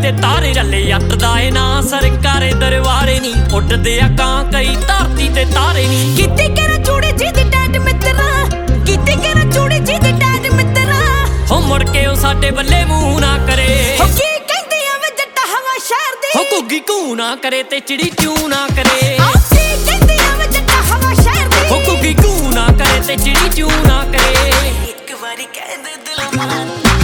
ते तारे रले अट दा ए ना सरकारे दरबारे नी उड्डदे आ कां कई धरती ते तारे नी किते केरा चूड़ी जी दी डैड मित्रा किते केरा चूड़ी जी दी डैड मित्रा हो मुड़ के ओ साडे बल्ले मूंह ना करे हो की कहंदी आ वे जट्टा हवा शहर दी हो घुग्गी घूं ना करे ते चिड़ी चूं ना करे की कहंदी आ वे जट्टा हवा शहर दी हो घुग्गी घूं ना करे ते चिड़ी चूं ना करे एक बारी कह दे दिल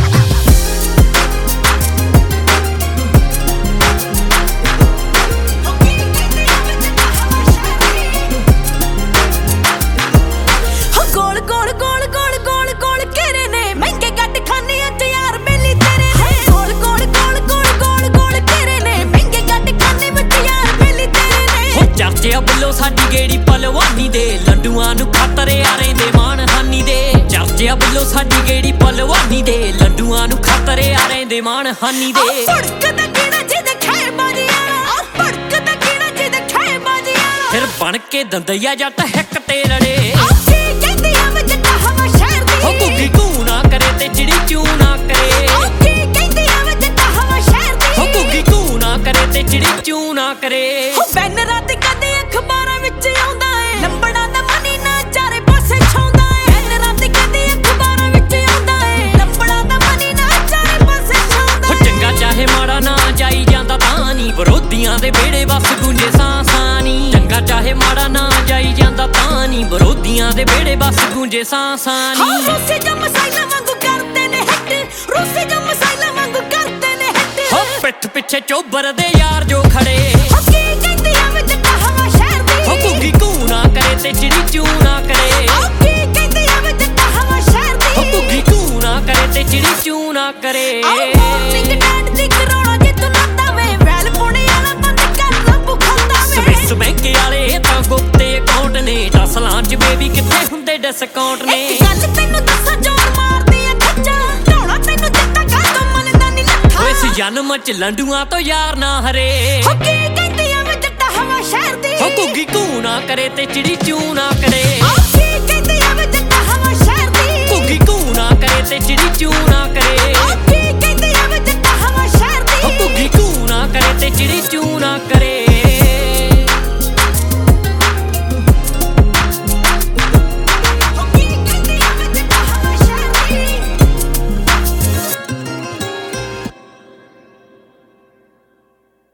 चर्चिया बल्लो साडी गेड़ी पलवानी दे लड्डूआं नूं खतरे आ रहिंदे मानहानी दे चर्चिया बल्लो साडी गेड़ी पलवानी दे लड्डूआं नूं खतरे आ रहिंदे मानहानी दे भड़कदा कीड़ा जिहदे खैर बाजी आला भड़कदा कीड़ा जिहदे खैर बाजी आला फिर बन के दंदैया जट हिक ते लड़े की कहंदी आ वे जट्टा हवा शहर दी हो घुग्गी घूं ना करे ते चिड़ी चूं ना करे की कहंदी आ वे जट्टा हवा शहर दी हो घुग्गी घूं ना करे ते चिड़ी चूं ना करे हो बैनरां ते कदे अखबारां विच आउंदा ਏ ਲੰਬੜਾਂ ਦਾ ਮਨੀ ਨਾ ਚਾਰੇ ਪਾਸੇ ਛਾਉਂਦਾ ਏ बैनरां ते कदे अखबारां विच आउंदा ਏ ਲੰਬੜਾਂ ਦਾ ਮਨੀ ਨਾ ਚਾਰੇ ਪਾਸੇ ਛਾਉਂਦਾ ਹੋ ਚੰਗਾ ਚਾਹੇ ਮਾੜਾ ਨਾ ਜਾਈ ਜਾਂਦਾ ਤਾਂ ਨੀ ਵਿਰੋਧੀਆਂ ਦੇ ਵਿਹੜੇ ਵਸ ਗੂੰਜੇ ਸਾਂ ਨੀ ਚੰਗਾ ਚਾਹੇ ਮਾੜਾ ਨਾ ਜਾਈ ਜਾਂਦਾ ਤਾਂ ਨੀ ਵਿਰੋਧੀਆਂ ਦੇ ਵਿਹੜੇ ਵਸ ਗੂੰਜੇ ਸਾਂ ਨੀ ਰੂਸੀ ਜੋ ਮਸਾਇਲਾਂ ਵਾਂਗੂ ਕਰਦੇ ਨੇ ਹਿੱਟ ਰੂਸੀ ਜੋ ਮਸਾਇਲਾਂ ਵਾਂਗੂ ਕਰਦੇ ਨੇ ਹਿੱਟ ਹੋ ਪਿੱਠ ਪਿੱਛੇ ਚੋਬਰ ਦੇ ਯਾਰ ਜੋ ਖੜੇ ਹੋ ਕੀ ਕਹਿੰਦੀ ਆ ਵੇ ਜੱਟਾ ਹਵਾ ਸ਼ਹਿਰ ਦੀ ਹੋ ਘੁੱਗੀ ਘੂੰ ਨਾ ਕਰੇ ਤੇ ਚਿੜੀ ਚੂੰ ਨਾ ਕਰੇ ਹੋ ਕੀ ਕਹਿੰਦੀ ਆ ਵੇ ਜੱਟਾ ਹਵਾ ਸ਼ਹਿਰ ਦੀ ਹੋ ਘੁੱਗੀ ਘੂੰ ਨਾ ਕਰੇ ਤੇ ਚਿੜੀ ਚੂੰ ਨਾ ਕਰੇ ਮਾਰਨਿੰਗ ਡੈਡ ਦੀ ਕਰੋੜਾ ਜੇ ਤੂੰ ਨਾਤਾ ਵੇ ਵੈਲ ਪੁਣੇ ਵਾਲਾ ਬੰਦ ਕਰ ਰੱਬ ਖਾਂਦਾ ਵੇ ਸਵਿਸ ਬੈਂਕ ਵਾਲੇ ਤਾਂ ਗੁਪਤੇ ਅਕਾਊਂਟ ਨੇ 10 ਲਾਂਚ ਬੇਬੀ ਕਿੱਥੇ ਹੁੰਦੇ ਡਿਸਕਾਊਂਟ ਨੇ ਇੱਕ ਗੱਲ ਤੈਨੂੰ ਦੱਸਾਂ ਜੋਰ ਮਾਰਦੀ ਐ ਖੱਜਾ ਢੋਣਾ ਤੈਨੂੰ ਦਿੱਤਾ ਕਾਹਤੋਂ ਮੰਨਦਾ ਨੀ ਲੱਠਾ ਓਏ ਇਸ ਜਨਮ ਚ ਲੰਡੂਆਂ ਤੋਂ ਯਾਰ ਨਾ ਹਰੇ ਹੋ ਕੀ ਕਹਿੰਦੀ ਆ ਵੇ ਜੱਟਾ ਹਵਾ ਸ਼ਹਿਰ ਦੀ ਹੋ ਘੁੱਗੀ ਘੂੰ ਨਾ ਕਰੇ ਤੇ ਚਿੜੀ ਚੂੰ ਨਾ ਕਰੇ ਕੀ ਕਹਿੰਦੀ ਆ ਵੇ ਜੱਟਾ ਹਵਾ ਸ਼ਹਿਰ ਦੀ ਘੁੱਗੀ ਘੂੰ ਨਾ ਕਰੇ ਤੇ ਚਿੜੀ ਚੂੰ ਨਾ ਕਰੇ ਕੀ ਕਹਿੰਦੀ ਆ ਵੇ ਜੱਟਾ ਹਵਾ ਸ਼ਹਿਰ ਦੀ ਹੋ ਘੁੱਗੀ ਘੂੰ ਨਾ ਕਰੇ ਤੇ ਚਿੜੀ ਚੂੰ ਨਾ ਕਰੇ